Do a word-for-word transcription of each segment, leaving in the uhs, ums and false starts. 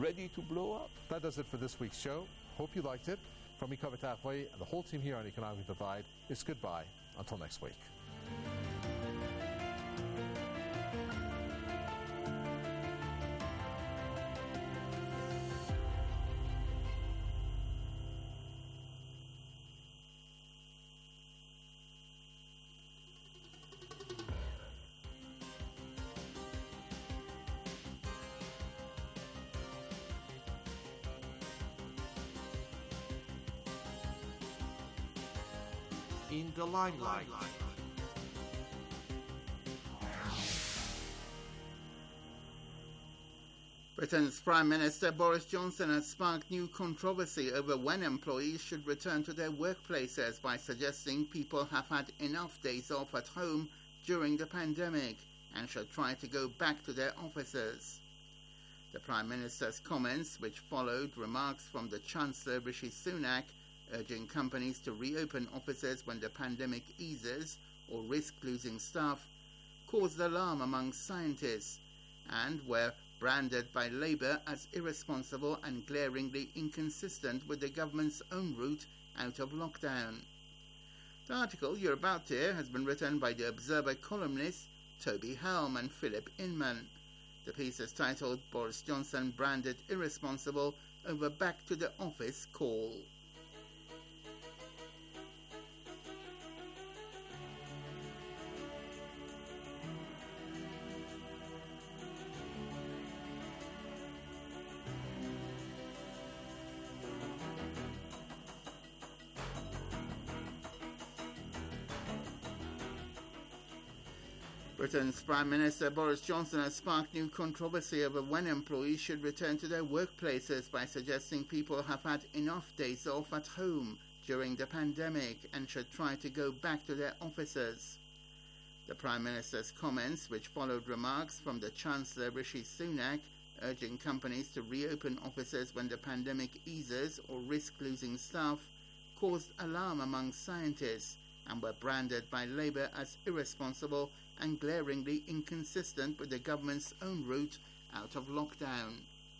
ready to blow up. That does it for this week's show. Hope you liked it. From me, Kavit Halfway, and the whole team here on Economic Divide, it's goodbye until next week. In the limelight. Britain's Prime Minister Boris Johnson has sparked new controversy over when employees should return to their workplaces by suggesting people have had enough days off at home during the pandemic and should try to go back to their offices. The Prime Minister's comments, which followed remarks from the Chancellor Rishi Sunak, urging companies to reopen offices when the pandemic eases or risk losing staff, caused alarm among scientists and were branded by Labour as irresponsible and glaringly inconsistent with the government's own route out of lockdown. The article you're about to hear has been written by the Observer columnists Toby Helm and Philip Inman. The piece is titled Boris Johnson Branded Irresponsible Over Back to the Office Call. Britain's Prime Minister Boris Johnson has sparked new controversy over when employees should return to their workplaces by suggesting people have had enough days off at home during the pandemic and should try to go back to their offices. The Prime Minister's comments, which followed remarks from the Chancellor Rishi Sunak, urging companies to reopen offices when the pandemic eases or risk losing staff, caused alarm among scientists and were branded by Labour as irresponsible and glaringly inconsistent with the government's own route out of lockdown.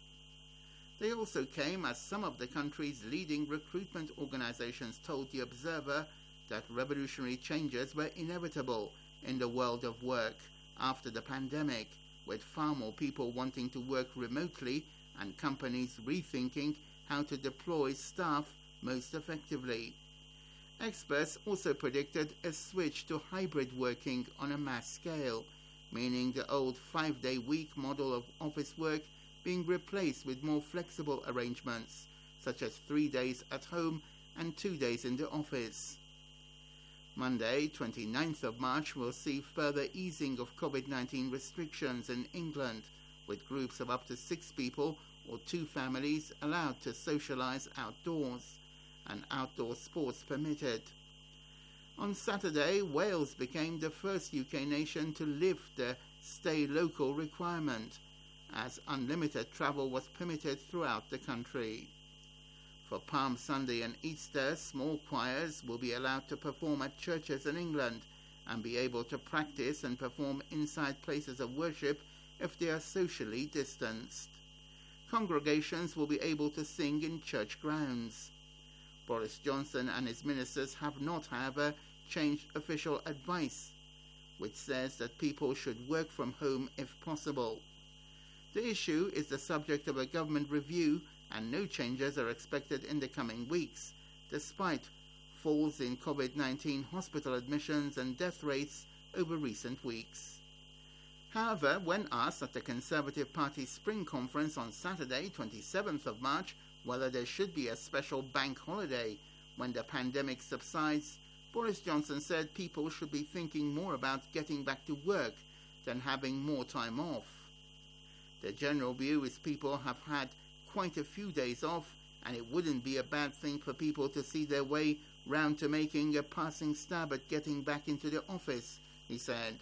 They also came as some of the country's leading recruitment organisations told The Observer that revolutionary changes were inevitable in the world of work after the pandemic, with far more people wanting to work remotely and companies rethinking how to deploy staff most effectively. Experts also predicted a switch to hybrid working on a mass scale, meaning the old five-day week model of office work being replaced with more flexible arrangements, such as three days at home and two days in the office. Monday, twenty-ninth of March, will see further easing of COVID nineteen restrictions in England, with groups of up to six people or two families allowed to socialise outdoors, and outdoor sports permitted. On Saturday, Wales became the first U K nation to lift the stay local requirement, as unlimited travel was permitted throughout the country. For Palm Sunday and Easter, small choirs will be allowed to perform at churches in England and be able to practice and perform inside places of worship if they are socially distanced. Congregations will be able to sing in church grounds. Boris Johnson and his ministers have not, however, changed official advice, which says that people should work from home if possible. The issue is the subject of a government review, and no changes are expected in the coming weeks, despite falls in COVID nineteen hospital admissions and death rates over recent weeks. However, when asked at the Conservative Party's spring conference on Saturday, twenty-seventh of March, whether there should be a special bank holiday when the pandemic subsides, Boris Johnson said people should be thinking more about getting back to work than having more time off. The general view is people have had quite a few days off, and it wouldn't be a bad thing for people to see their way round to making a passing stab at getting back into the office, he said.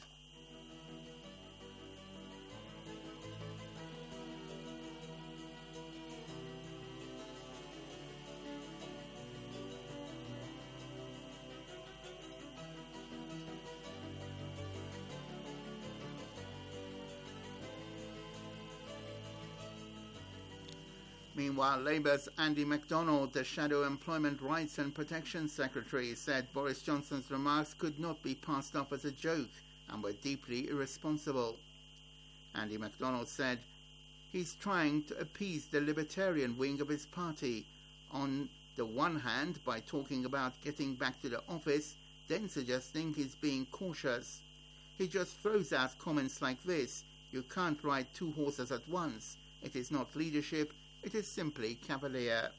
Meanwhile, Labour's Andy MacDonald, the Shadow Employment Rights and Protection Secretary, said Boris Johnson's remarks could not be passed off as a joke and were deeply irresponsible. Andy MacDonald said he's trying to appease the libertarian wing of his party, on the one hand by talking about getting back to the office, then suggesting he's being cautious. He just throws out comments like this: "You can't ride two horses at once. It is not leadership, it is simply cavalier."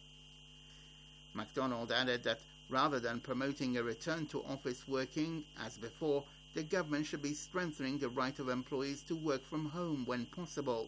MacDonald added that rather than promoting a return to office working as before, the government should be strengthening the right of employees to work from home when possible.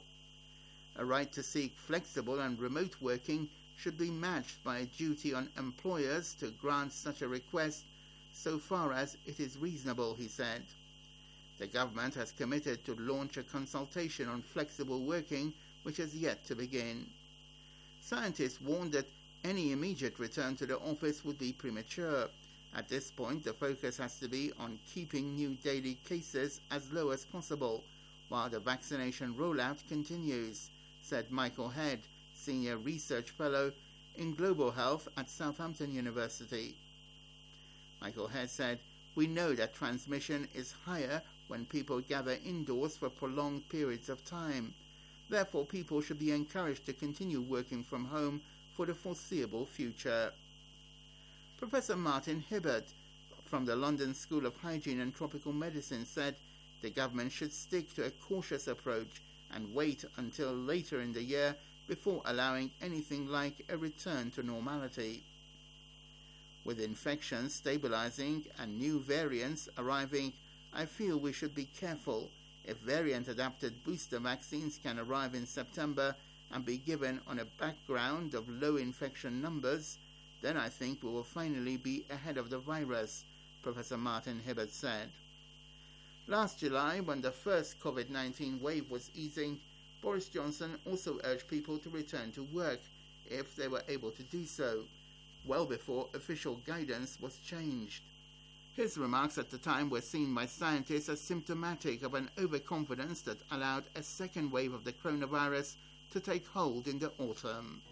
A right to seek flexible and remote working should be matched by a duty on employers to grant such a request so far as it is reasonable, he said. The government has committed to launch a consultation on flexible working, which has yet to begin. Scientists warned that any immediate return to the office would be premature. At this point, the focus has to be on keeping new daily cases as low as possible, while the vaccination rollout continues, said Michael Head, Senior Research Fellow in Global Health at Southampton University. Michael Head said, "We know that transmission is higher when people gather indoors for prolonged periods of time. Therefore, people should be encouraged to continue working from home for the foreseeable future." Professor Martin Hibbert from the London School of Hygiene and Tropical Medicine said the government should stick to a cautious approach and wait until later in the year before allowing anything like a return to normality. With infections stabilizing and new variants arriving, I feel we should be careful. If variant-adapted booster vaccines can arrive in September and be given on a background of low infection numbers, then I think we will finally be ahead of the virus, Professor Martin Hibbert said. Last July, when the first COVID nineteen wave was easing, Boris Johnson also urged people to return to work if they were able to do so, well before official guidance was changed. His remarks at the time were seen by scientists as symptomatic of an overconfidence that allowed a second wave of the coronavirus to take hold in the autumn.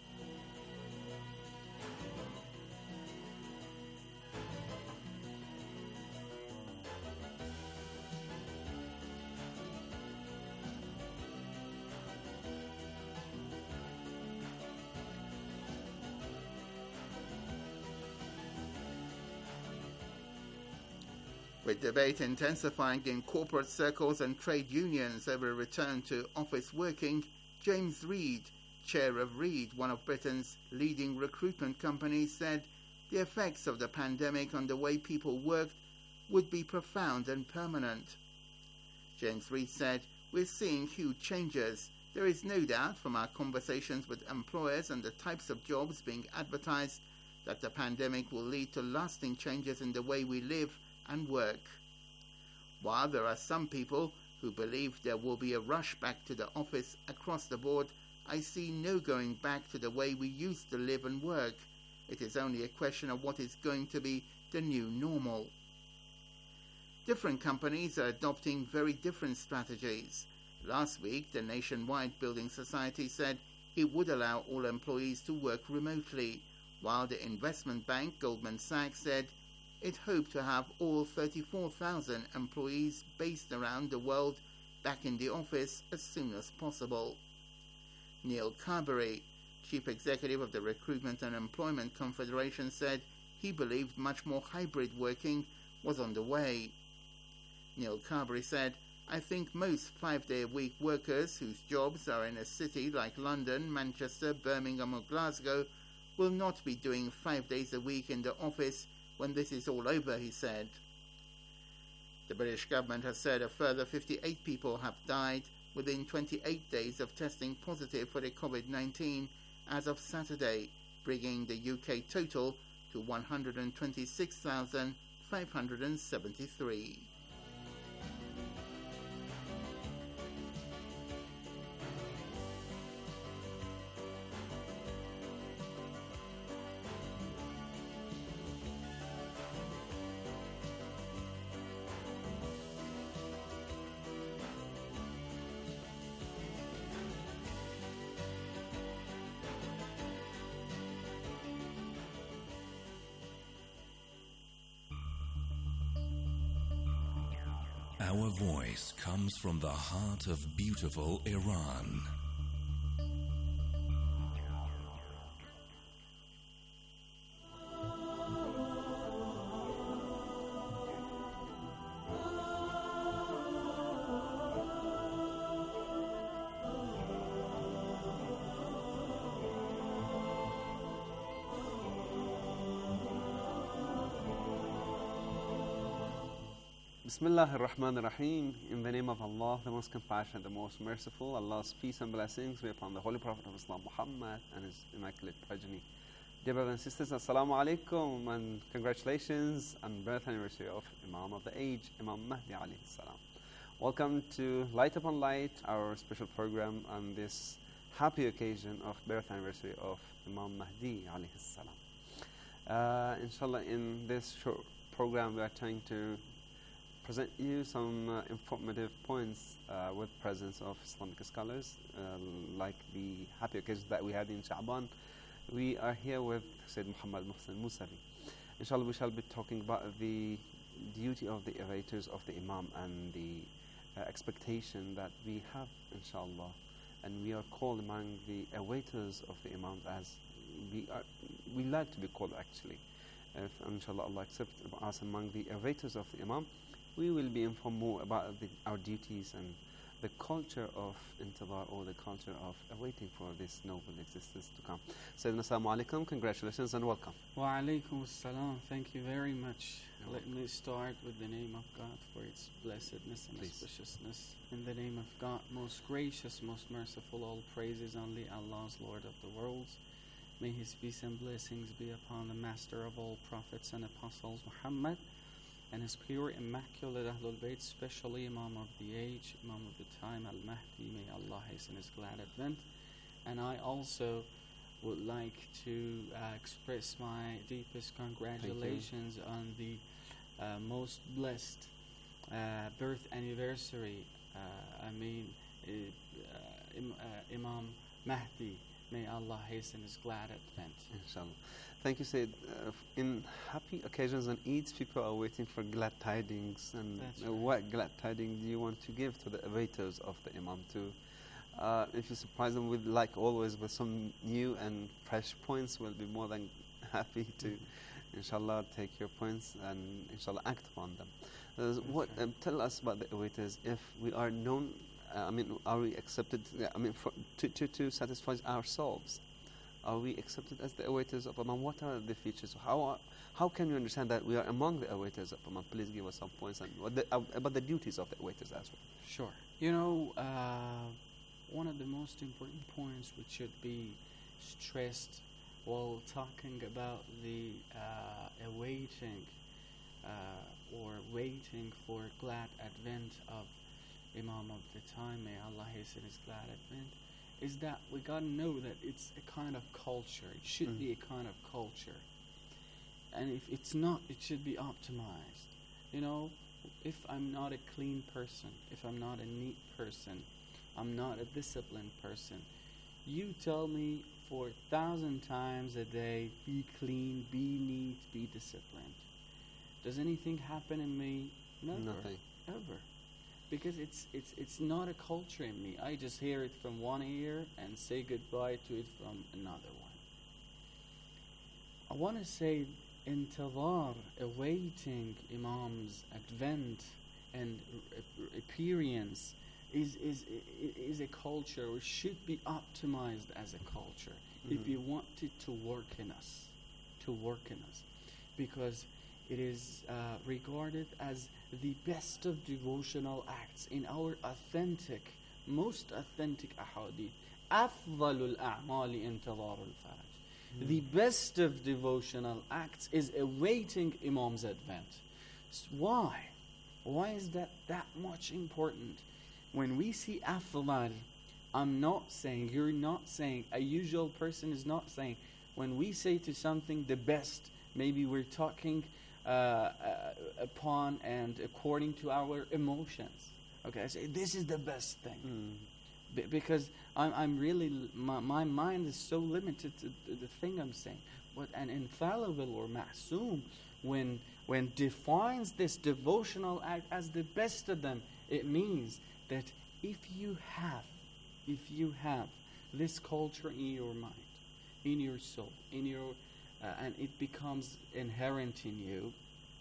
With debate intensifying in corporate circles and trade unions over a return to office working, James Reed, chair of Reed, one of Britain's leading recruitment companies, said the effects of the pandemic on the way people worked would be profound and permanent. James Reed said, "We're seeing huge changes. There is no doubt from our conversations with employers and the types of jobs being advertised that the pandemic will lead to lasting changes in the way we live and work. While there are some people who believe there will be a rush back to the office across the board, I see no going back to the way we used to live and work. It is only a question of what is going to be the new normal." Different companies are adopting very different strategies. Last week, the Nationwide Building Society said it would allow all employees to work remotely, while the investment bank Goldman Sachs said it hoped to have all thirty-four thousand employees based around the world back in the office as soon as possible. Neil Carberry, chief executive of the Recruitment and Employment Confederation, said he believed much more hybrid working was on the way. Neil Carberry said, "I think most five-day-a-week workers whose jobs are in a city like London, Manchester, Birmingham or Glasgow will not be doing five days a week in the office when this is all over," he said. The British government has said a further fifty-eight people have died within twenty-eight days of testing positive for the COVID nineteen as of Saturday, bringing the U K total to one hundred twenty-six thousand five hundred seventy-three. Our voice comes from the heart of beautiful Iran. Bismillah ar-Rahman ar-Rahim. In the name of Allah, the most compassionate, the most merciful. Allah's peace and blessings be upon the Holy Prophet of Islam, Muhammad, and his immaculate progeny. Dear brothers and sisters, Assalamu alaikum, and congratulations on birth anniversary of Imam of the age, Imam Mahdi alayhi salam. Welcome to Light Upon Light, our special program on this happy occasion of birth anniversary of Imam Mahdi alayhi salam. Uh, inshallah, in this short program, we are trying to present you some uh, informative points uh, with presence of Islamic scholars, uh, like the happy occasions that we had in Sha'ban. We are here with Sayyid Muhammad Muhsin Musavi. Inshallah, we shall be talking about the duty of the avators of the Imam and the uh, expectation that we have, inshallah. And we are called among the awaiters of the Imam, as we are, we like to be called actually. If inshallah Allah accepts us among the avators of the Imam, we will be informed more about the, our duties and the culture of intidhar, or the culture of awaiting for this noble existence to come. Sayyidina, assalamu alaikum, congratulations and welcome. Wa alaikum assalam, thank you very much. You're Let me start with the name of God for its blessedness and Please. auspiciousness. In the name of God, most gracious, most merciful, all praises only Allah's Lord of the worlds. May His peace and blessings be upon the master of all prophets and apostles, Muhammad, and his pure, immaculate Ahlul Bayt, especially Imam of the age, Imam of the time, Al-Mahdi. May Allah hasten his glad advent. And I also would like to uh, express my deepest congratulations on the uh, most blessed uh, birth anniversary. Uh, I mean, uh, uh, Im- uh, Imam Mahdi. May Allah hasten his glad advent. Inshallah. Thank you, Sayyid. Uh, in happy occasions and Eids, people are waiting for glad tidings. And That's uh, right. what glad tidings do you want to give to the avators of the Imam too? Uh, if you surprise them with, like always, with some new and fresh points, we'll be more than happy to, inshallah, take your points and inshallah act upon them. Uh, what right. um, tell us about the avators? If we are known, uh, I mean, are we accepted? I mean, for, to, to to satisfy ourselves. Are we accepted as the awaiters of Imam? What are the features? How are, how can you understand that we are among the awaiters of Imam? Please give us some points and what the, uh, about the duties of the awaiters as well. Sure. You know, uh, one of the most important points which should be stressed while talking about the uh, awaiting uh, or waiting for glad advent of Imam of the time, may Allah hasten his glad advent, is that we gotta know that it's a kind of culture. It should Mm. be a kind of culture. And if it's not, it should be optimized. You know, if I'm not a clean person, if I'm not a neat person, I'm not a disciplined person, you tell me for a thousand times a day, be clean, be neat, be disciplined. Does anything happen in me? Never. Nothing. Ever. Because it's it's it's not a culture in me. I just hear it from one ear and say goodbye to it from another one. I want to say intidhar, awaiting Imam's advent and r- appearance is is is a culture, or should be optimized as a culture if Mhm. you want it to work in us, to work in us, because it is uh, regarded as the best of devotional acts in our authentic, most authentic ahadith. أفضل الأعمال انتظار الفرج. The best of devotional acts is awaiting Imam's advent. S- Why? Why is that that much important? When we see afdal, I'm not saying, you're not saying, a usual person is not saying, when we say to something the best, maybe we're talking uh, uh, upon and according to our emotions. Okay, I say, this is the best thing. Mm. B- because I'm, I'm really, my, my mind is so limited to the, the thing I'm saying. But an infallible or ma'soom, when when defines this devotional act as the best of them, it means that if you have, if you have this culture in your mind, in your soul, in your, uh, and it becomes inherent in you,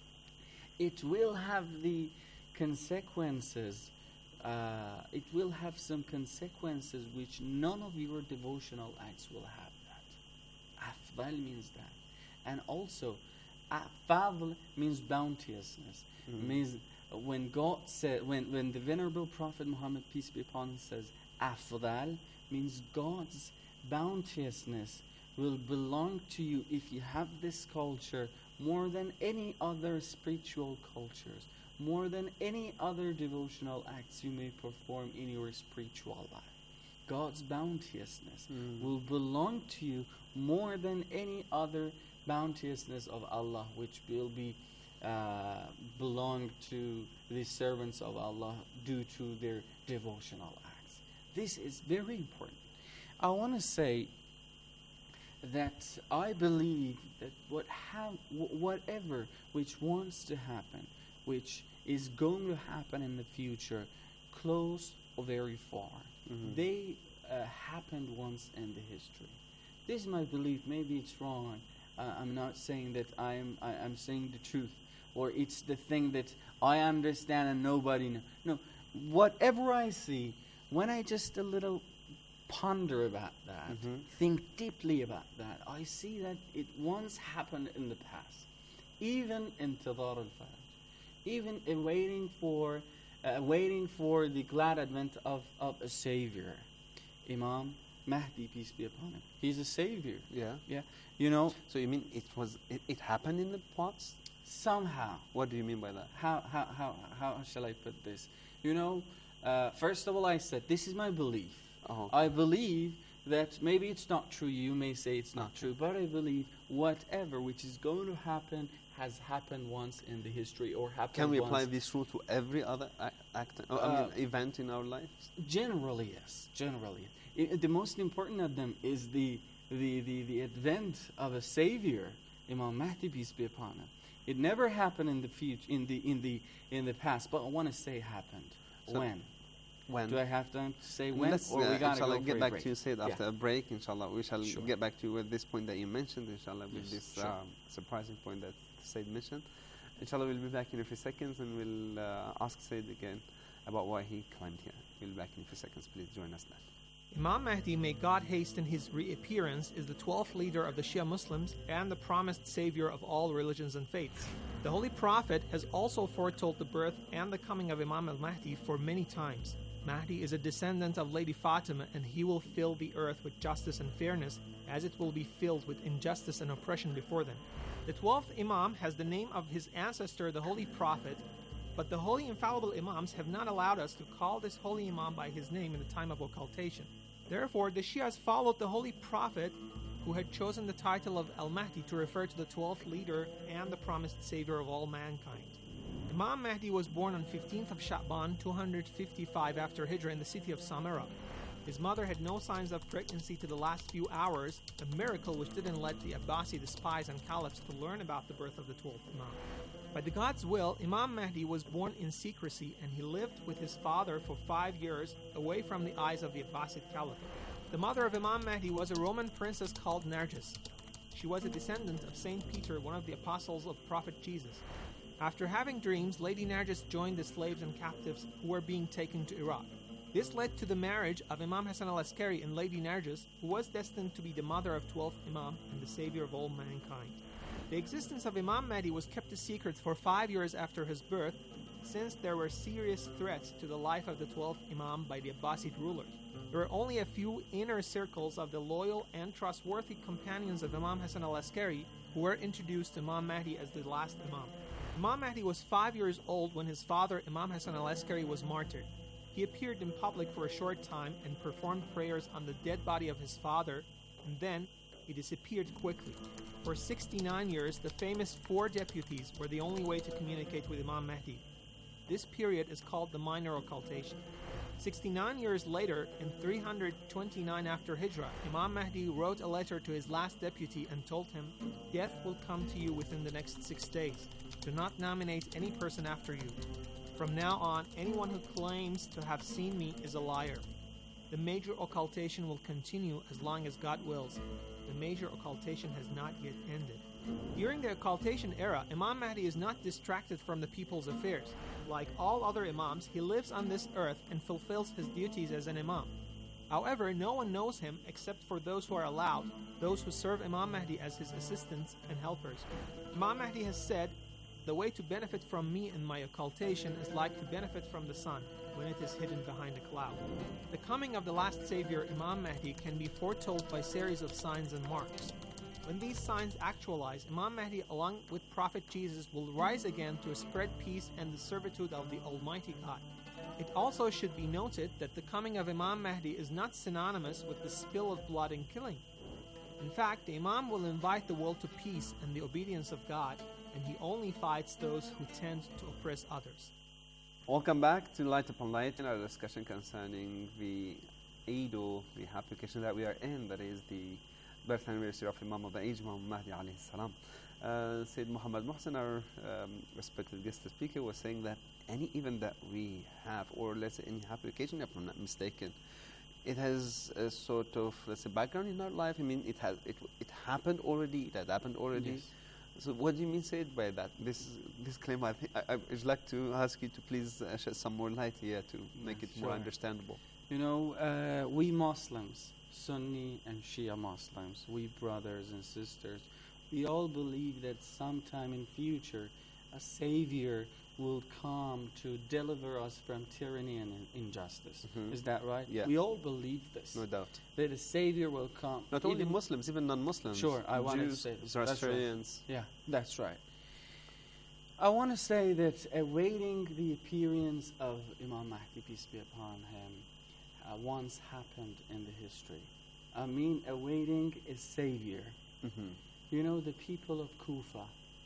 it will have the consequences. Uh, it will have some consequences which none of your devotional acts will have that. Afdal means that. And also, Fadl means bounteousness. Mm-hmm. Means when God said, when, when the Venerable Prophet Muhammad, peace be upon him, says Afdal, means God's bounteousness will belong to you if you have this culture more than any other spiritual cultures, more than any other devotional acts you may perform in your spiritual life. God's bounteousness mm. will belong to you more than any other bounteousness of Allah, which will be uh, belong to the servants of Allah due to their devotional acts. This is very important. I want to say that I believe that what ha- whatever which wants to happen, which is going to happen in the future, close or very far, mm-hmm. they uh, happened once in the history. This is my belief. Maybe it's wrong. Uh, I'm not saying that I'm. I, I'm saying the truth, or it's the thing that I understand and nobody knows. No, whatever I see, when I just a little ponder about that, mm-hmm. think deeply about that, I see that it once happened in the past, even in Intidhar al-Faraj, even in waiting for, uh, waiting for the glad advent of, of a savior, Imam Mahdi, peace be upon him. He's a savior. Yeah. Yeah. You know. So you mean it was it, it happened in the past? Somehow. What do you mean by that? How how how how shall I put this? You know, uh, first of all, I said this is my belief. Oh. I believe that maybe it's not true. You may say it's not true, but I believe whatever which is going to happen has happened once in the history or happened. Can we once. apply this rule to every other act, uh, I mean, event in our lives? Generally, yes. Generally, it, the most important of them is the the, the the advent of a savior, Imam Mahdi, peace be upon him. It never happened in the future, in the in the in the past, but I want to say happened. So when? When? Do I have time to say when? Let's, or uh, we gotta inshallah, go get for back a break? to you said after yeah. a break, inshallah. We shall sure. get back to you with this point that you mentioned, inshallah, with yes, this sure. um, surprising point that Said mentioned. Inshallah, we'll be back in a few seconds and we'll uh, ask Said again about why he climbed here. We'll be back in a few seconds. Please join us now. Imam Mahdi, may God hasten his reappearance, is the twelfth leader of the Shia Muslims and the promised savior of all religions and faiths. The Holy Prophet has also foretold the birth and the coming of Imam al-Mahdi for many times. Mahdi is a descendant of Lady Fatima, and he will fill the earth with justice and fairness, as it will be filled with injustice and oppression before them. The twelfth Imam has the name of his ancestor, the Holy Prophet, but the Holy Infallible Imams have not allowed us to call this Holy Imam by his name in the time of occultation. Therefore, the Shias followed the Holy Prophet, who had chosen the title of Al-Mahdi to refer to the twelfth leader and the promised savior of all mankind. Imam Mahdi was born on fifteenth of Sha'ban, two hundred fifty-five after Hijrah, in the city of Samarra. His mother had no signs of pregnancy to the last few hours, a miracle which didn't let the Abbasi, the spies and caliphs, to learn about the birth of the twelfth Imam. By the God's will, Imam Mahdi was born in secrecy, and he lived with his father for five years, away from the eyes of the Abbasid Caliph. The mother of Imam Mahdi was a Roman princess called Nargis. She was a descendant of Saint Peter, one of the apostles of Prophet Jesus. After having dreams, Lady Nargis joined the slaves and captives who were being taken to Iraq. This led to the marriage of Imam Hassan al-Askari and Lady Nargis, who was destined to be the mother of twelfth Imam and the savior of all mankind. The existence of Imam Mahdi was kept a secret for five years after his birth, since there were serious threats to the life of the twelfth Imam by the Abbasid rulers. There were only a few inner circles of the loyal and trustworthy companions of Imam Hassan al-Askari who were introduced to Imam Mahdi as the last Imam. Imam Mahdi was five years old when his father, Imam Hassan al-Askari, was martyred. He appeared in public for a short time and performed prayers on the dead body of his father, and then he disappeared quickly. For sixty-nine years, the famous four deputies were the only way to communicate with Imam Mahdi. This period is called the minor occultation. sixty-nine years later, in three hundred twenty-nine after Hijrah, Imam Mahdi wrote a letter to his last deputy and told him, "Death will come to you within the next six days. Do not nominate any person after you. From now on, anyone who claims to have seen me is a liar. The major occultation will continue as long as God wills. The major occultation has not yet ended." During the occultation era, Imam Mahdi is not distracted from the people's affairs. Like all other imams, he lives on this earth and fulfills his duties as an imam. However, no one knows him except for those who are allowed, those who serve Imam Mahdi as his assistants and helpers. Imam Mahdi has said, "The way to benefit from me and my occultation is like to benefit from the sun when it is hidden behind a cloud." The coming of the last savior, Imam Mahdi, can be foretold by series of signs and marks. When these signs actualize, Imam Mahdi, along with Prophet Jesus, will rise again to spread peace and the servitude of the Almighty God. It also should be noted that the coming of Imam Mahdi is not synonymous with the spill of blood and killing. In fact, the Imam will invite the world to peace and the obedience of God, and he only fights those who tend to oppress others. Welcome back to Light Upon Light in our discussion concerning the Eid, the application that we are in, that is the birth anniversary of Imam of the age, Imam Mahdi alayhi salam. Uh, Sayyid Muhammad Muhsin, our um, respected guest speaker, was saying that any event that we have, or let's say any application, if I'm not mistaken, it has a sort of, let's say, background in our life. I mean, it has it it happened already. It has happened already. Yes. So, what do you mean, Sayyid, by that? This this claim, I think I, I would like to ask you to please uh, shed some more light here to make it Yes, more sure. understandable. You know, uh, we Muslims, Sunni and Shia Muslims, we brothers and sisters, we all believe that sometime in future a savior will come to deliver us from tyranny and in- injustice. Mhm. Is that right? Yeah. We all believe this. No doubt. That a savior will come. Not only even- Muslims, even non-Muslims. Sure, I wanted to Jews, say this. That's right. Zoroastrians. Yeah, that's right. I want to say that awaiting the appearance of Imam Mahdi, peace be upon him, uh, once happened in the history. I mean, awaiting a savior. Mhm. You know, the people of Kufa,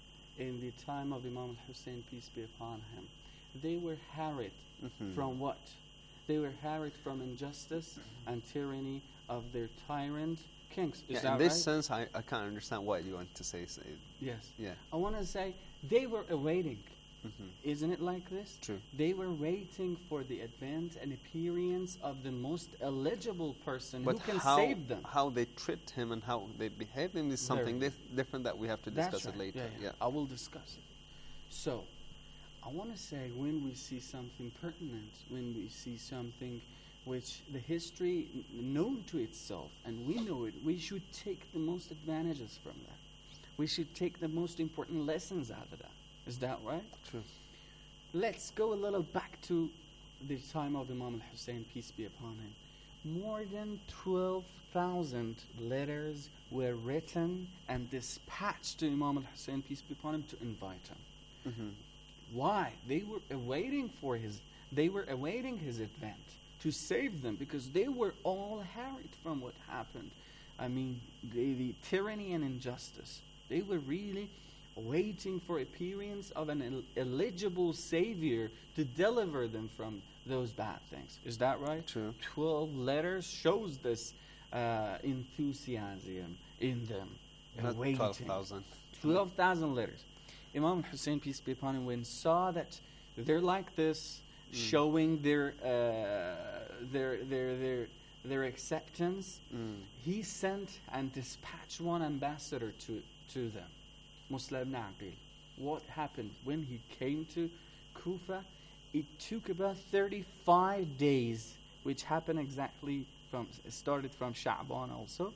in the time of Imam al-Hussein, peace be upon him, they were harried Mhm. from what? They were harried from injustice and tyranny of their tyrant kings. Is Yeah, that in this right? sense, I, I can't understand what you want to say. say Yes. yeah. I want to say they were awaiting. Mhm. Isn't it like this? True. They were waiting for the advent and appearance of the most eligible person But who can how, save them. how they treat him and how they behave him is something Very dif- different that we have to That's discuss right. it later. Yeah, yeah. I will discuss it. So, I want to say when we see something pertinent, when we see something which the history n- known to itself, and we know it, we should take the most advantages from that. We should take the most important lessons out of that. Is that right? True. Let's go a little back to the time of Imam al-Hussein, peace be upon him. More than twelve thousand letters were written and dispatched to Imam al-Hussein, peace be upon him, to invite him. Mhm. Why? They were awaiting for his, they were awaiting his advent to save them, because they were all harried from what happened. I mean, the, the tyranny and injustice. They were really waiting for appearance of an el- eligible savior to deliver them from those bad things. Is that right? True. Twelve letters shows this uh, enthusiasm in them. Not awaiting. twelve thousand. twelve thousand letters. Imam Hussein, peace be upon him, when saw that they're like this, Mm. showing their, uh, their, their, their, their acceptance, Mm. he sent and dispatched one ambassador to, to them, Muslim ibn Aqil. What happened? When he came to Kufa, it took about thirty-five days, which happened exactly from, it started from Sha'ban also.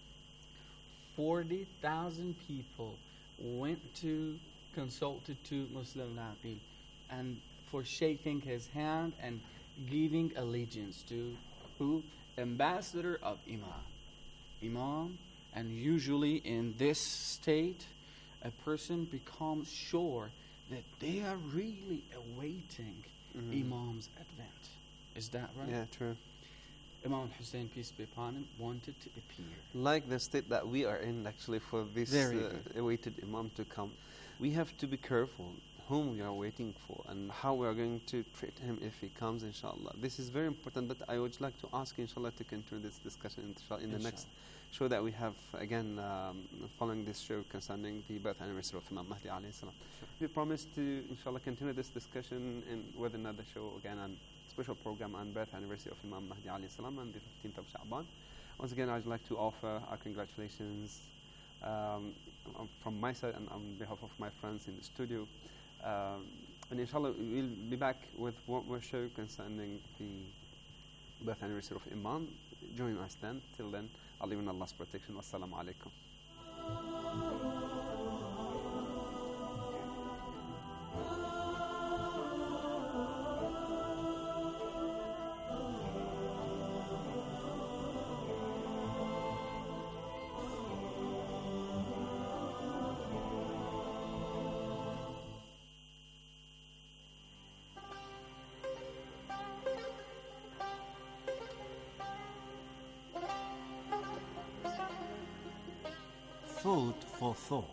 forty thousand people went to, consulted to Muslim ibn Aqil, and for shaking his hand and giving allegiance to who? Ambassador of Imam. Imam, and usually in this state, a person becomes sure that they are really awaiting Mhm. Imam's advent. Is that right? Yeah, true. Imam Hussein, peace be upon him, wanted to appear. Like the state that we are in, actually, for this Very uh, good. awaited Imam to come, we have to be careful whom we are waiting for and how we are going to treat him if he comes, inshallah. This is very important, but I would like to ask, inshallah, to continue this discussion in the next show that we have, again, um, following this show concerning the birth anniversary of Imam Mahdi alayhi salam. Sure. We promise to, inshallah, continue this discussion in, with another show, again, a special program on birth anniversary of Imam Mahdi alayhi salam on the fifteenth of Sha'ban. Once again, I'd like to offer our congratulations um, from my side and on behalf of my friends in the studio. Um, and inshallah, we'll be back with one more show concerning the birth anniversary of Imam. Join us then. Till then, I'll leave in Allah's protection. Wassalamu alaikum. Food for thought.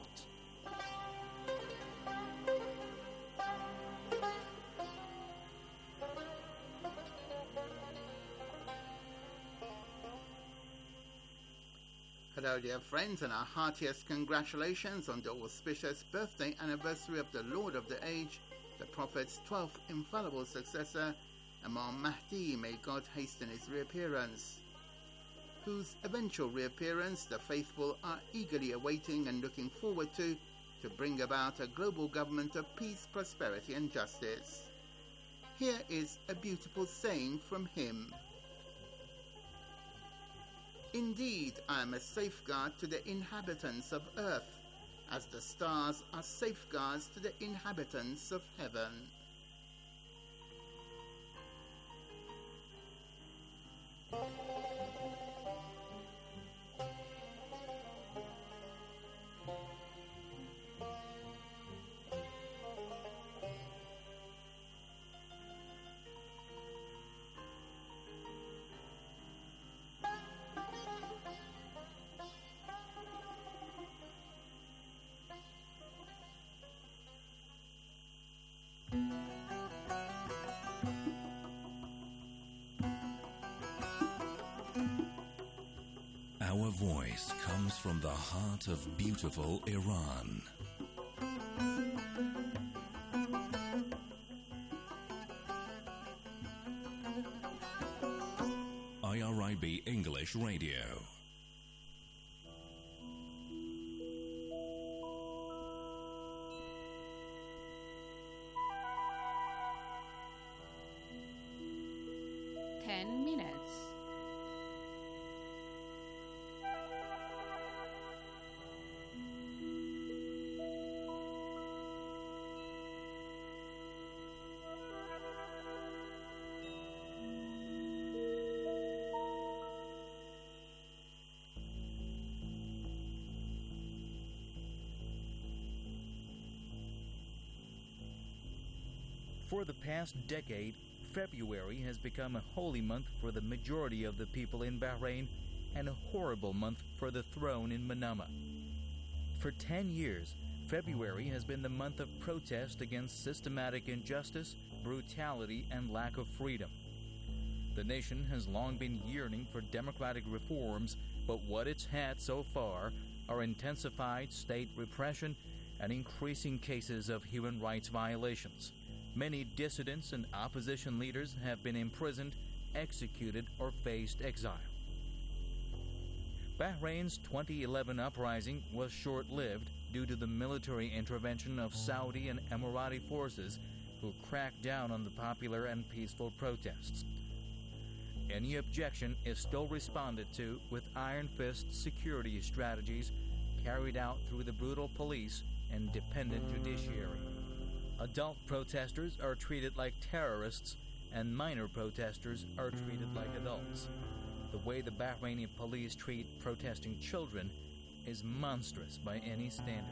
Hello dear friends, and our heartiest congratulations on the auspicious birthday anniversary of the Lord of the Age, the Prophet's twelfth infallible successor, Imam Mahdi, may God hasten his reappearance, whose eventual reappearance the faithful are eagerly awaiting and looking forward to, to bring about a global government of peace, prosperity and justice. Here is a beautiful saying from him. Indeed, I am a safeguard to the inhabitants of earth, as the stars are safeguards to the inhabitants of heaven. Our voice comes from the heart of beautiful Iran. I R I B English Radio. Ten minutes. For the past decade, February has become a holy month for the majority of the people in Bahrain and a horrible month for the throne in Manama. For ten years, February has been the month of protest against systematic injustice, brutality, and lack of freedom. The nation has long been yearning for democratic reforms, but what it's had so far are intensified state repression and increasing cases of human rights violations. Many dissidents and opposition leaders have been imprisoned, executed, or faced exile. Bahrain's twenty eleven uprising was short-lived due to the military intervention of Saudi and Emirati forces who cracked down on the popular and peaceful protests. Any objection is still responded to with iron-fist security strategies carried out through the brutal police and dependent judiciary. Adult protesters are treated like terrorists, and minor protesters are treated like adults. The way the Bahraini police treat protesting children is monstrous by any standard.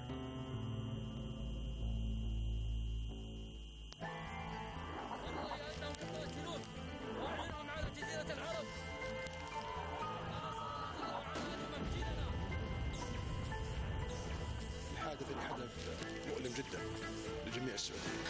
الحاج حدث لي حدث مؤلم جدا لجميع السعوديين.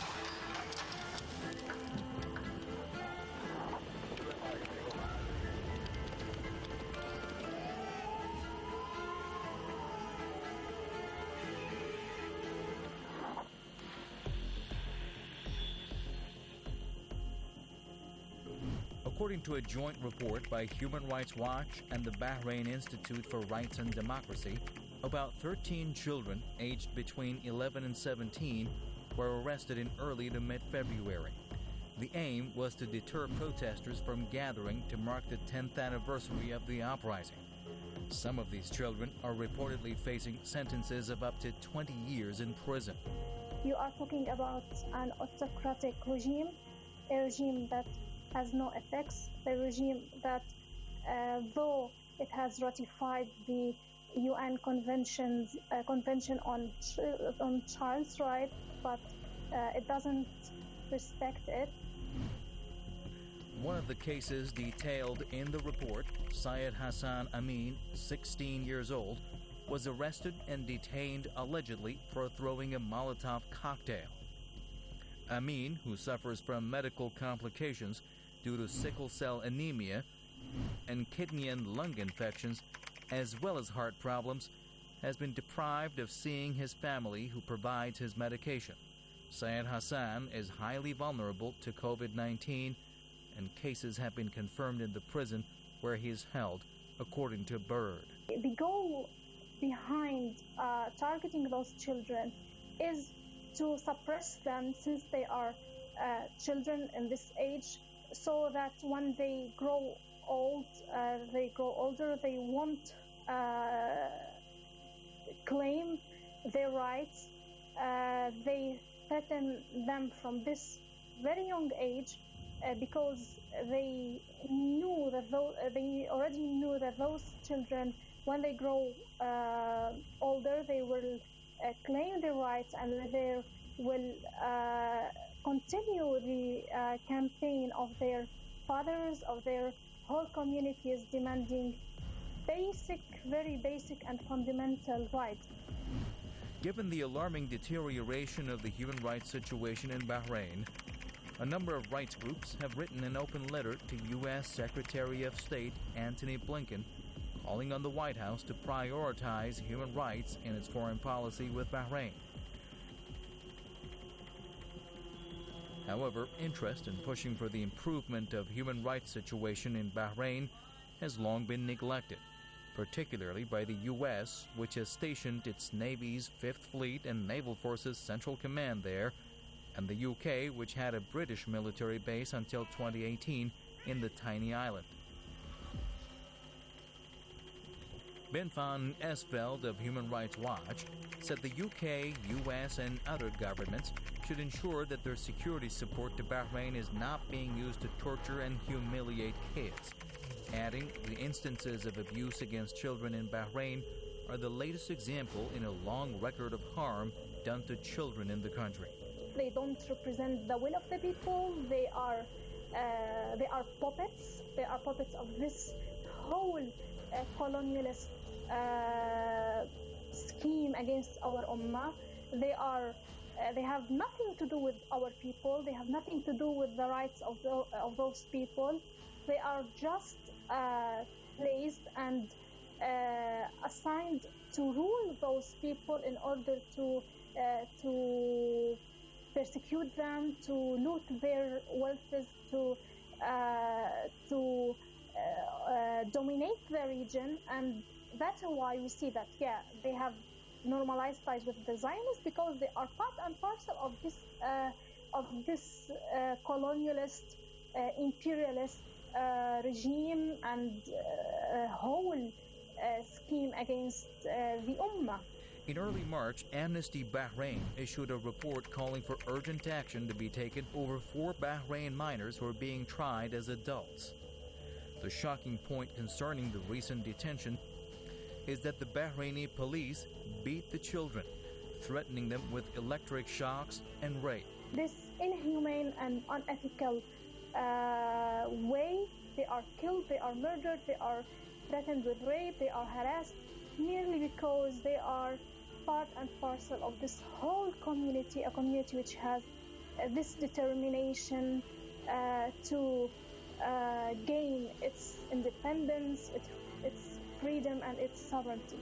According to a joint report by Human Rights Watch and the Bahrain Institute for Rights and Democracy, about thirteen children aged between eleven and seventeen were arrested in early to mid-February. The aim was to deter protesters from gathering to mark the tenth anniversary of the uprising. Some of these children are reportedly facing sentences of up to twenty years in prison. You are talking about an autocratic regime, a regime that has no ethics, a regime that, uh, though it has ratified the U N conventions, uh, Convention on ch- on Child's Rights, but uh, it doesn't respect it. One of the cases detailed in the report, Syed Hassan Amin, sixteen years old, was arrested and detained allegedly for throwing a Molotov cocktail. Amin, who suffers from medical complications due to sickle cell anemia and kidney and lung infections, as well as heart problems, has been deprived of seeing his family who provides his medication. Syed Hassan is highly vulnerable to COVID nineteen, and cases have been confirmed in the prison where he is held, according to Bird. The goal behind uh, targeting those children is to suppress them since they are uh, children in this age, so that when they grow old, uh, they grow older, they won't uh, claim their rights. Uh, they threaten them from this very young age uh, because they knew that those, they already knew that those children, when they grow uh, older, they will uh, claim their rights and they will uh, continue the uh, campaign of their fathers, of their whole communities demanding basic, very basic and fundamental rights. Given the alarming deterioration of the human rights situation in Bahrain, a number of rights groups have written an open letter to U S Secretary of State Antony Blinken, calling on the White House to prioritize human rights in its foreign policy with Bahrain. However, interest in pushing for the improvement of human rights situation in Bahrain has long been neglected, particularly by the U S, which has stationed its Navy's Fifth Fleet and Naval Forces Central Command there, and the U K, which had a British military base until twenty eighteen in the tiny island. Ben van Esveld of Human Rights Watch said the U K, U S, and other governments should ensure that their security support to Bahrain is not being used to torture and humiliate kids, adding the instances of abuse against children in Bahrain are the latest example in a long record of harm done to children in the country. They don't represent the will of the people. They are uh, they are puppets. They are puppets of this whole uh, colonialist uh, scheme against our ummah. They are uh, they have nothing to do with our people. They have nothing to do with the rights of the, of those people. They are just uh, placed and uh, assigned to rule those people in order to uh, to persecute them, to loot their wealth, to uh, to uh, uh, dominate the region. And that's why we see that, yeah, they have normalized ties with the Zionists, because they are part and parcel of this uh, of this uh, colonialist, uh, imperialist uh, regime and uh, whole uh, scheme against uh, the Ummah. In early March, Amnesty Bahrain issued a report calling for urgent action to be taken over four Bahrain minors who are being tried as adults. The shocking point concerning the recent detention is that the Bahraini police beat the children, threatening them with electric shocks and rape. This inhumane and unethical uh, way, they are killed, they are murdered, they are threatened with rape, they are harassed, merely because they are part and parcel of this whole community, a community which has uh, this determination uh, to uh, gain its independence, its, its freedom, and its sovereignty.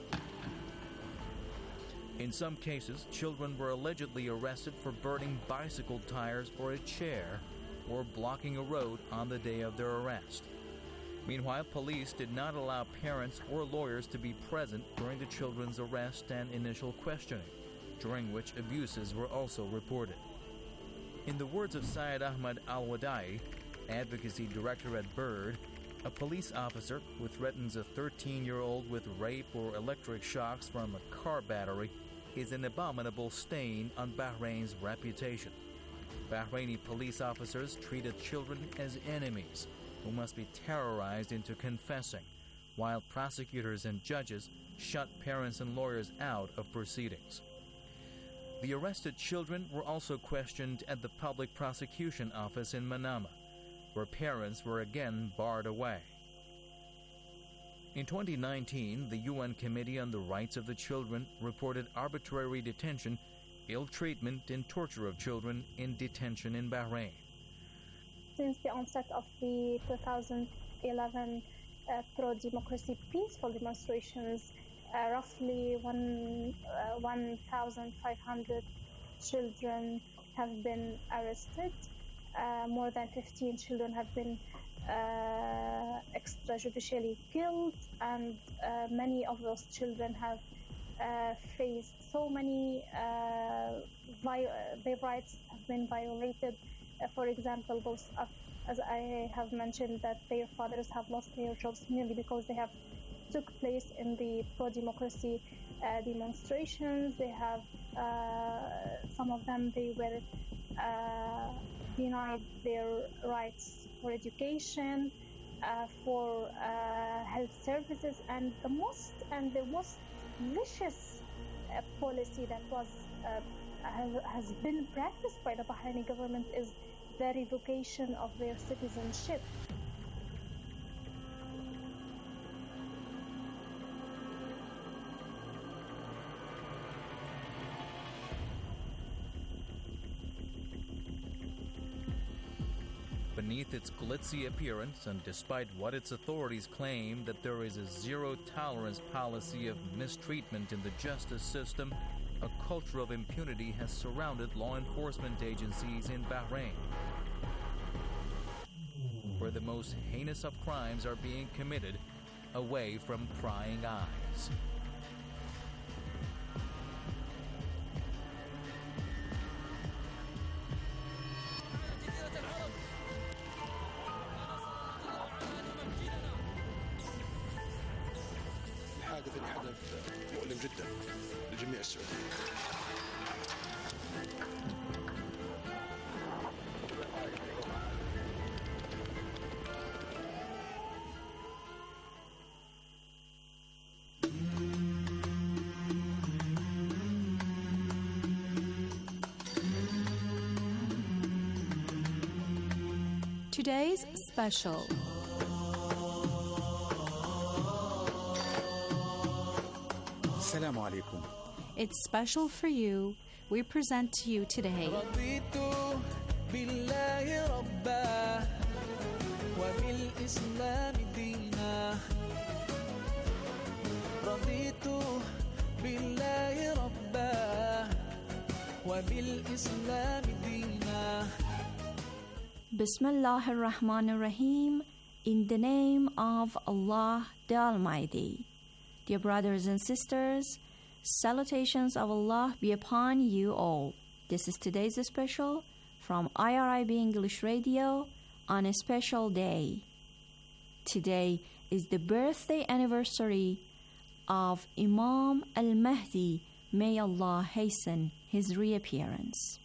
In some cases, children were allegedly arrested for burning bicycle tires or a chair or blocking a road on the day of their arrest. Meanwhile, police did not allow parents or lawyers to be present during the children's arrest and initial questioning, during which abuses were also reported. In the words of Syed Ahmad Al-Wadai, advocacy director at BIRD, a police officer who threatens a thirteen-year-old with rape or electric shocks from a car battery is an abominable stain on Bahrain's reputation. Bahraini police officers treated children as enemies who must be terrorized into confessing, while prosecutors and judges shut parents and lawyers out of proceedings. The arrested children were also questioned at the public prosecution office in Manama, where parents were again barred away. In twenty nineteen, the U N Committee on the Rights of the Children reported arbitrary detention, ill treatment, and torture of children in detention in Bahrain. Since the onset of the two thousand eleven uh, pro-democracy peaceful demonstrations, uh, roughly one, uh, one thousand five hundred children have been arrested. Uh, more than fifteen children have been uh, extrajudicially killed, and uh, many of those children have uh, faced so many, uh, vi- their rights have been violated. Uh, for example, those, uh, as I have mentioned, that their fathers have lost their jobs merely because they have took place in the pro-democracy uh, demonstrations. They have, uh, some of them, they were uh, denied their rights for education, uh, for uh, health services, and the most and the most vicious uh, policy that was uh, has, has been practiced by the Bahraini government is the revocation of their citizenship. Beneath its glitzy appearance, and despite what its authorities claim that there is a zero-tolerance policy of mistreatment in the justice system, a culture of impunity has surrounded law enforcement agencies in Bahrain, where the most heinous of crimes are being committed away from prying eyes. الحادث اللي حدث مؤلم جدا لجميع السعوديين. Today's special. Assalamu alaikum. It's special for you. We present to you today. Bismillah ar-Rahman ar-Rahim. In the name of Allah the Almighty. Dear brothers and sisters, salutations of Allah be upon you all. This is today's special from I R I B English Radio on a special day. Today is the birthday anniversary of Imam al-Mahdi. May Allah hasten his reappearance.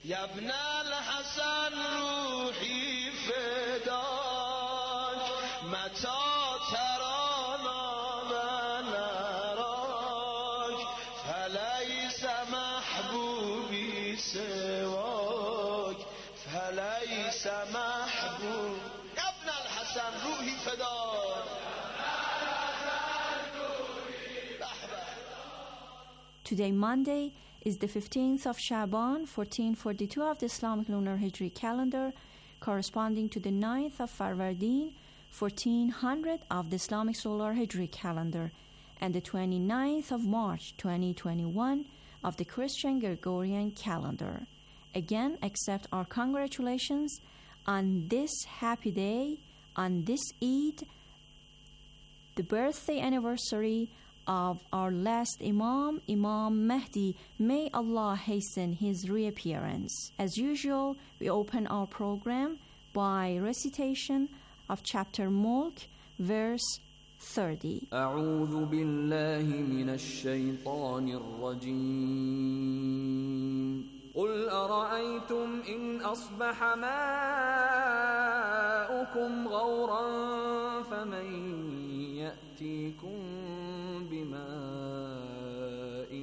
Today, Monday, is the fifteenth of Shaban, fourteen forty-two of the Islamic lunar Hijri calendar, corresponding to the ninth of Farvardin, fourteen hundred of the Islamic solar Hijri calendar, and the twenty-ninth of March, twenty twenty-one of the Christian Gregorian calendar. Again, accept our congratulations on this happy day, on this Eid, the birthday anniversary of our last Imam, Imam Mahdi. May Allah hasten his reappearance. As usual, we open our program by recitation of chapter Mulk, verse thirty. أعوذ بالله من الشيطان الرجيم قل أرأيتم إن أصبح ماؤكم غورا فمن يأتيكم بماء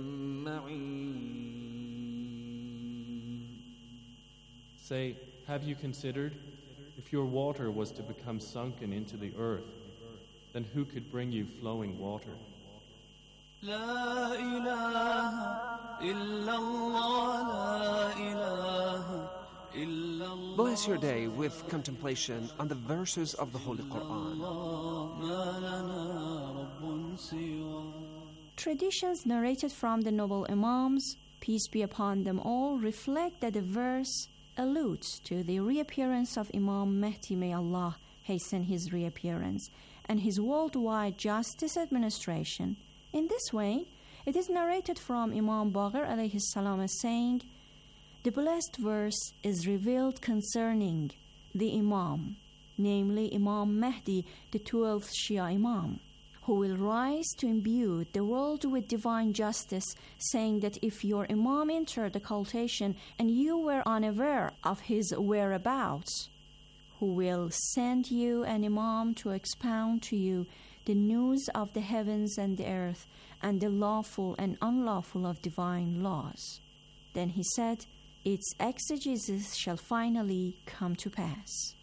معين. Say, have you considered, if your water was to become sunken into the earth, then who could bring you flowing water? لا إله إلا الله لا إله إلا الله. Bless your day with contemplation on the verses of the Holy Quran. Traditions narrated from the noble Imams, peace be upon them all, reflect that the verse alludes to the reappearance of Imam Mahdi, may Allah hasten his reappearance, and his worldwide justice administration. In this way, it is narrated from Imam Baqir alayhi salam as saying, the blessed verse is revealed concerning the Imam, namely Imam Mahdi, the twelfth Shia Imam, who will rise to imbue the world with divine justice, saying that if your Imam entered the occultation and you were unaware of his whereabouts, who will send you an Imam to expound to you the news of the heavens and the earth, and the lawful and unlawful of divine laws. Then he said, its exegesis shall finally come to pass.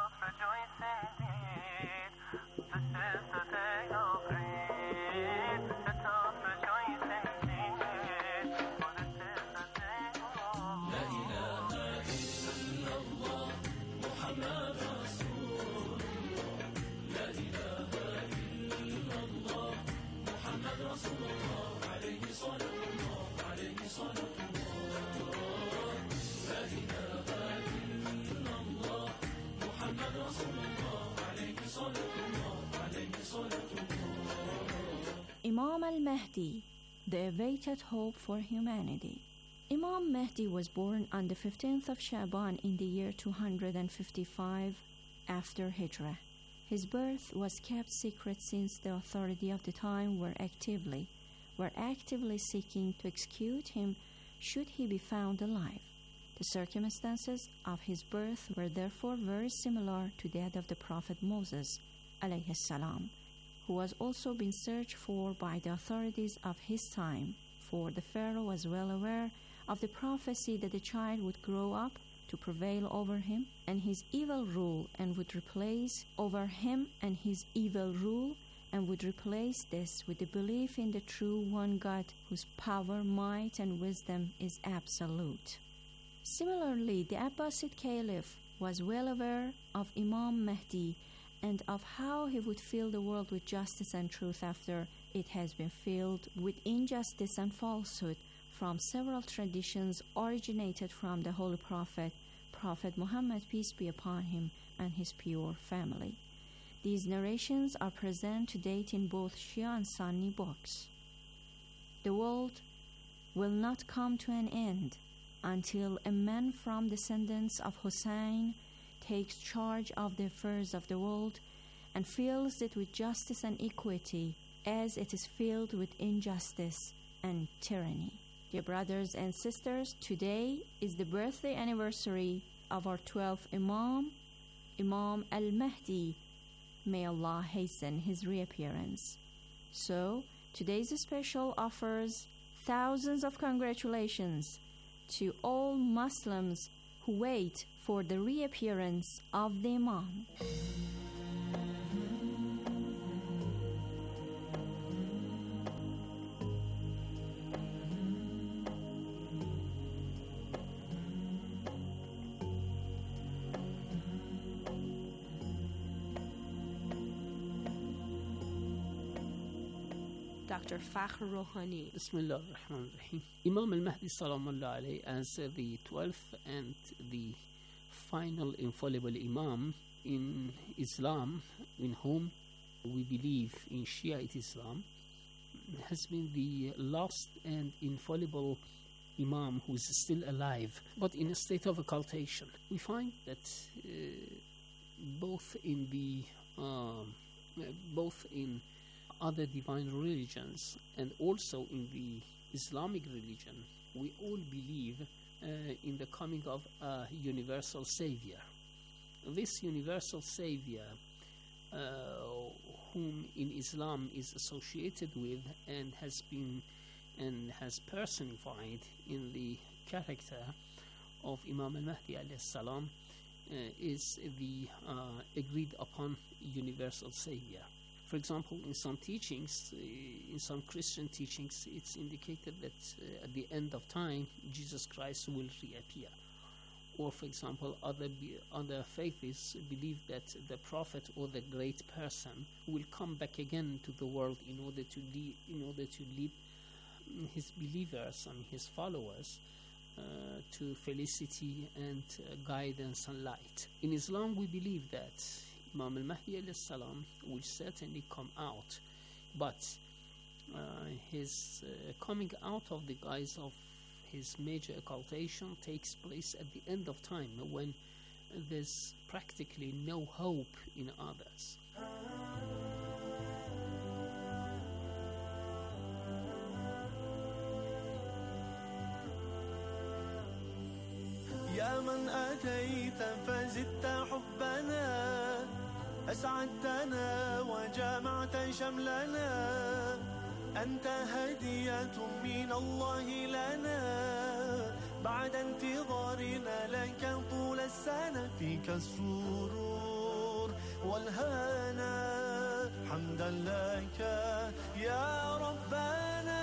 Imam al-Mahdi, the awaited hope for humanity. Imam Mahdi was born on the fifteenth of Shaban in the year two hundred fifty-five after Hijrah. His birth was kept secret since the authority of the time were actively, were actively seeking to execute him should he be found alive. The circumstances of his birth were therefore very similar to that of the Prophet Moses, alayhi salam, who was also being searched for by the authorities of his time, for the Pharaoh was well aware of the prophecy that the child would grow up to prevail over him and his evil rule, and would replace over him and his evil rule, and would replace this with the belief in the true one God, whose power, might, and wisdom is absolute. Similarly, the Abbasid Caliph was well aware of Imam Mahdi and of how he would fill the world with justice and truth after it has been filled with injustice and falsehood from several traditions originated from the Holy Prophet, Prophet Muhammad, peace be upon him, and his pure family. These narrations are present to date in both Shia and Sunni books. The world will not come to an end until a man from descendants of Hussein takes charge of the affairs of the world and fills it with justice and equity, as it is filled with injustice and tyranny. Dear brothers and sisters, today is the birthday anniversary of our twelfth Imam, Imam al-Mahdi. May Allah hasten his reappearance. So, today's special offers thousands of congratulations to all Muslims who wait for the reappearance of the Imam. Doctor Fakhr Rouhani. Bismillah ar-Rahman ar-Rahim. Imam al-Mahdi salamullah alayhi as uh, the twelfth and the final infallible Imam in Islam, in whom we believe in Shiite Islam, has been the last and infallible Imam who is still alive, but in a state of occultation. We find that uh, both in the uh, both in other divine religions and also in the Islamic religion, we all believe uh, in the coming of a universal savior. This universal savior, uh, whom in Islam is associated with and has been and has personified in the character of Imam al-Mahdi alayhi salam, uh, is the uh, agreed upon universal savior. For example, in some teachings, uh, in some Christian teachings, it's indicated that uh, at the end of time, Jesus Christ will reappear. Or, for example, other be, other faiths believe that the prophet or the great person will come back again to the world in order to lead, in order to lead his believers and his followers uh, to felicity and uh, guidance and light. In Islam, we believe that Imam al-Mahdi alayhi salam will certainly come out, but uh, his uh, coming out of the guise of his major occultation takes place at the end of time, when there's practically no hope in others. يا من أتيت فزدت حبنا أسعدتنا وجمعت شملنا أنت هدية من الله لنا بعد انتظارنا لك طول السنة فيك السرور والهنا حمدا لك يا ربنا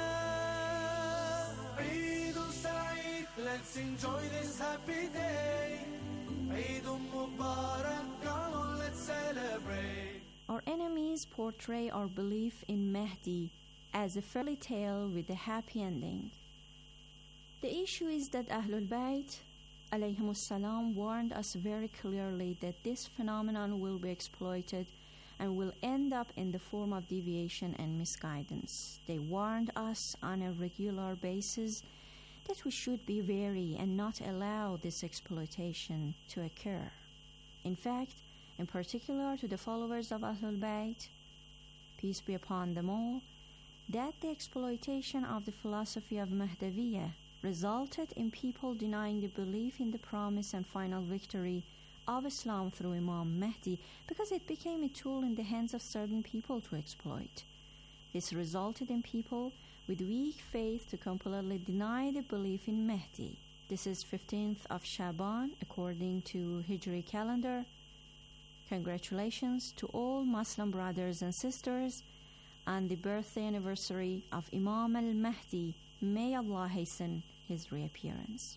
عيد سعيد. Let's enjoy this happy day. عيد مبارك. Come on, let's celebrate. Our enemies portray our belief in Mahdi as a fairy tale with a happy ending. The issue is that Ahlul Bayt alayhimus salam warned us very clearly that this phenomenon will be exploited and will end up in the form of deviation and misguidance. They warned us on a regular basis that we should be wary and not allow this exploitation to occur. In fact, in particular to the followers of Ahlul Bayt, peace be upon them all, that the exploitation of the philosophy of Mahdaviyyah resulted in people denying the belief in the promise and final victory of Islam through Imam Mahdi because it became a tool in the hands of certain people to exploit. This resulted in people with weak faith to completely deny the belief in Mahdi. This is fifteenth of Shaban according to Hijri calendar. Congratulations to all Muslim brothers and sisters on the birthday anniversary of Imam al-Mahdi. May Allah hasten his reappearance.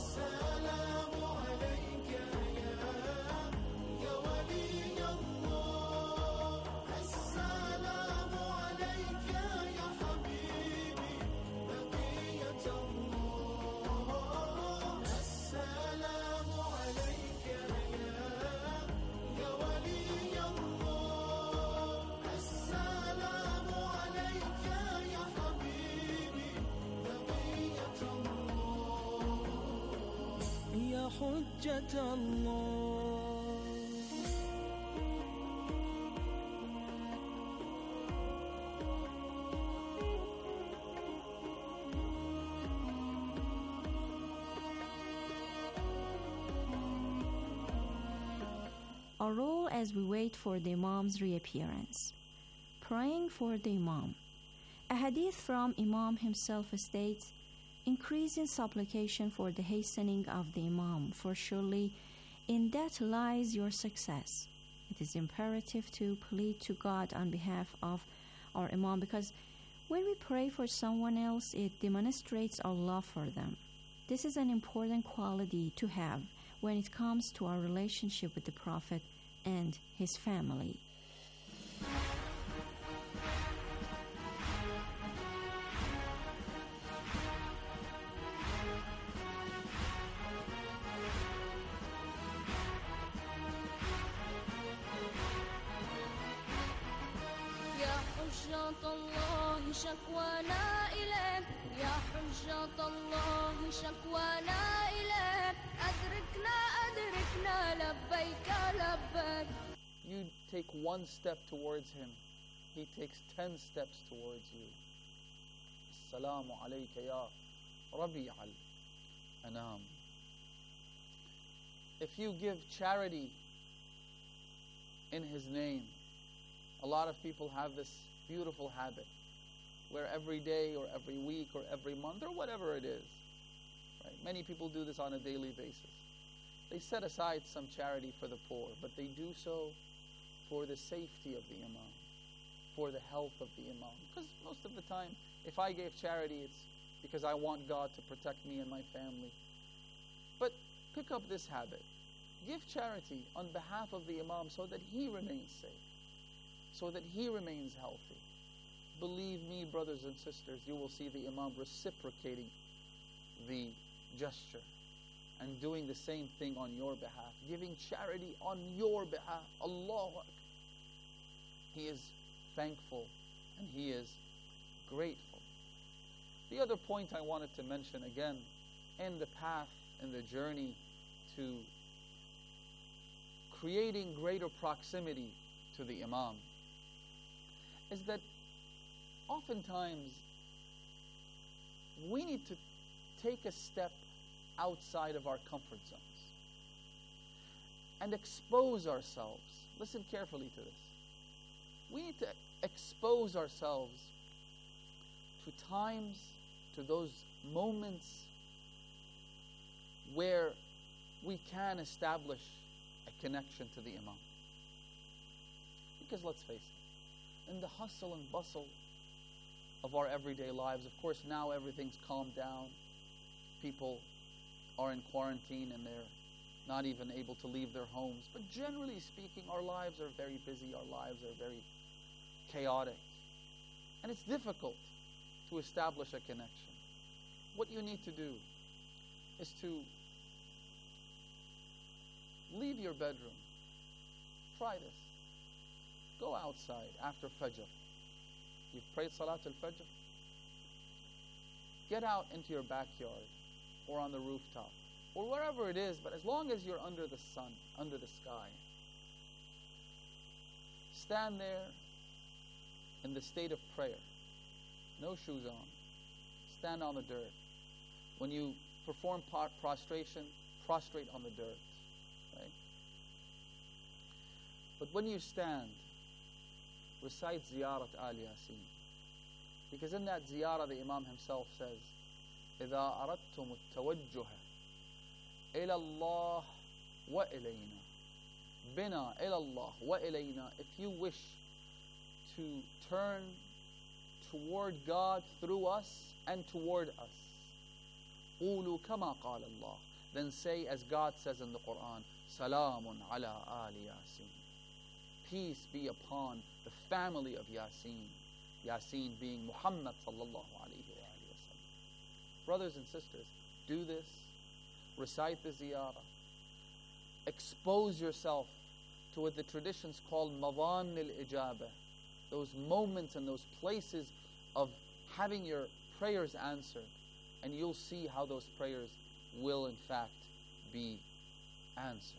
حجة الله. Our role as we wait for the Imam's reappearance. Praying for the Imam. A hadith from Imam himself states, increase in supplication for the hastening of the Imam, for surely in that lies your success. It is imperative to plead to God on behalf of our Imam, because when we pray for someone else, it demonstrates our love for them. This is an important quality to have when it comes to our relationship with the Prophet and his family. حجة الله شكوانا إليك يا حجة الله شكوانا إليك أدركنا أدركنا لبيك لبيك. You take one step towards him, he takes ten steps towards you. Assalamu alayka ya Rabi' al-Anam. If you give charity in his name, a lot of people have this beautiful habit where every day or every week or every month or whatever it is, right? Many people do this on a daily basis. They set aside some charity for the poor, but they do so for the safety of the imam, for the health of the imam. Because most of the time, if I gave charity, it's because I want God to protect me and my family. But pick up this habit. Give charity on behalf of the imam so that he remains safe, so that he remains healthy. Believe me, brothers and sisters, you will see the imam reciprocating the gesture and doing the same thing on your behalf, giving charity on your behalf. Allahu Akbar. He is thankful and he is grateful. The other point I wanted to mention again, in the path, in the journey to creating greater proximity to the imam, is that oftentimes we need to take a step outside of our comfort zones and expose ourselves. Listen carefully to this. We need to expose ourselves to times, to those moments where we can establish a connection to the imam. Because let's face it, in the hustle and bustle of our everyday lives, of course now everything's calmed down. People are in quarantine and they're not even able to leave their homes. But generally speaking, our lives are very busy, our lives are very chaotic. And it's difficult to establish a connection. What you need to do is to leave your bedroom. Try this. Go outside after Fajr. You've prayed Salat al-Fajr. Get out into your backyard or on the rooftop or wherever it is, but as long as you're under the sun, under the sky, stand there in the state of prayer. No shoes on. Stand on the dirt. When you perform prostration, prostrate on the dirt. Right? But when you stand, recite Ziyarat al-Yasin. Because in that ziyarah, the Imam himself says, إِذَا أَرَدْتُمُ التَّوَجُّهَ إِلَى اللَّهِ وَإِلَيْنَا بِنَا إِلَى اللَّهِ وَإِلَيْنَا. If you wish to turn toward God through us and toward us, قُولُوا كَمَا قَالَ اللَّهِ. Then say as God says in the Quran, سَلَامٌ عَلَىٰ آلِ يَاسِينَ. Peace be upon the family of Yasin. Yasin being Muhammad sallallahu alayhi wa sallam. Brothers and sisters, do this. Recite the ziyarah. Expose yourself to what the traditions call madan al-ijabah. Those moments and those places of having your prayers answered. And you'll see how those prayers will in fact be answered.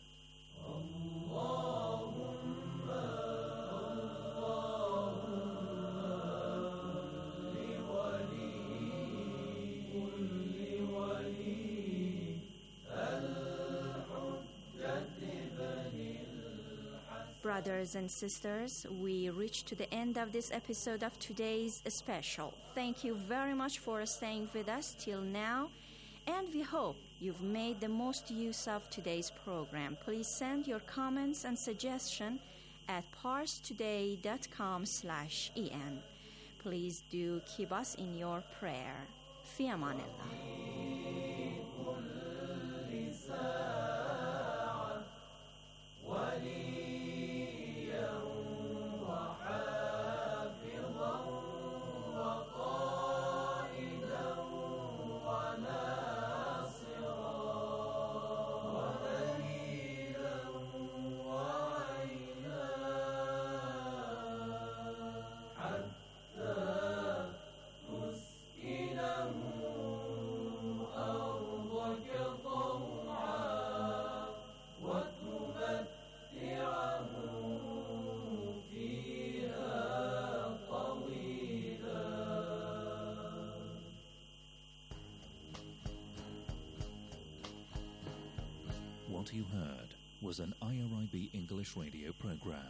Brothers and sisters, we reached to the end of this episode of today's special. Thank you very much for staying with us till now, and we hope you've made the most use of today's program. Please send your comments and suggestions at parstoday dot com slash en. Please do keep us in your prayer. Fi amanillah. What you heard was an I R I B English radio program.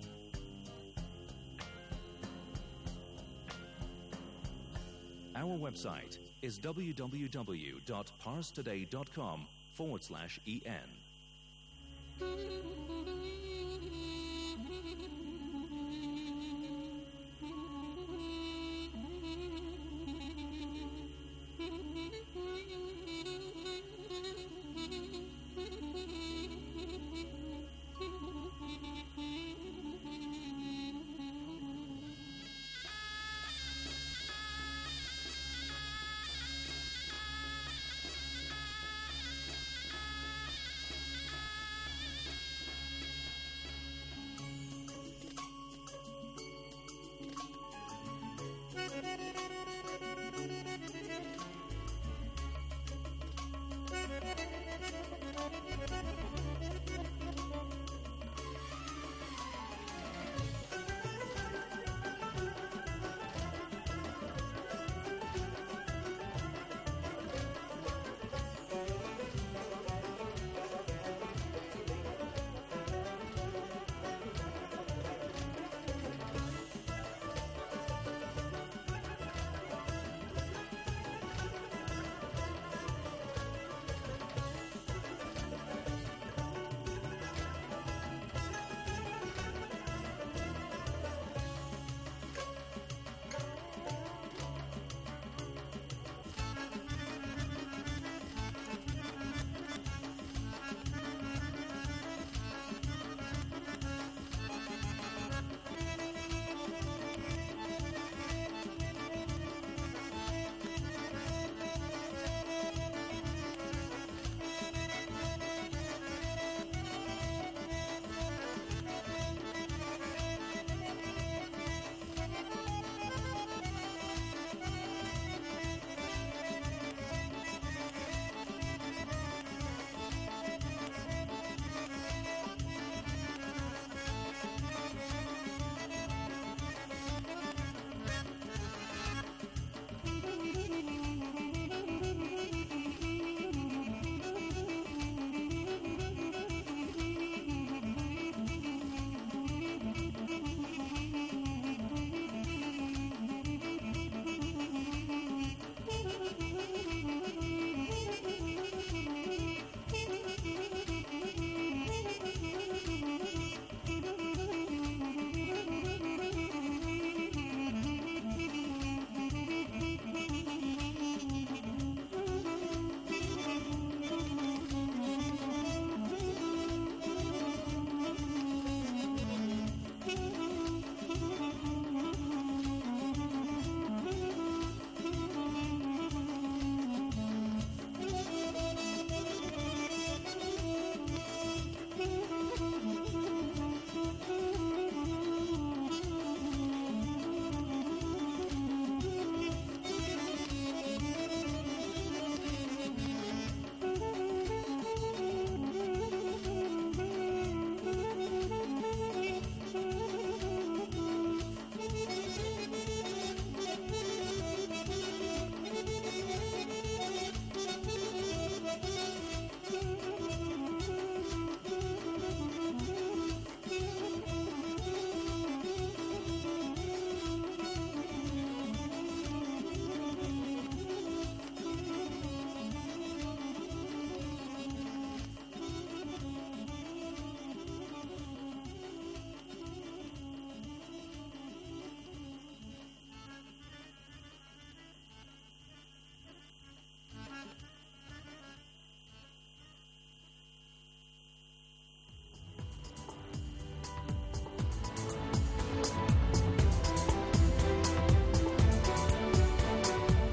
Our website is www.parstoday.com forward slash en.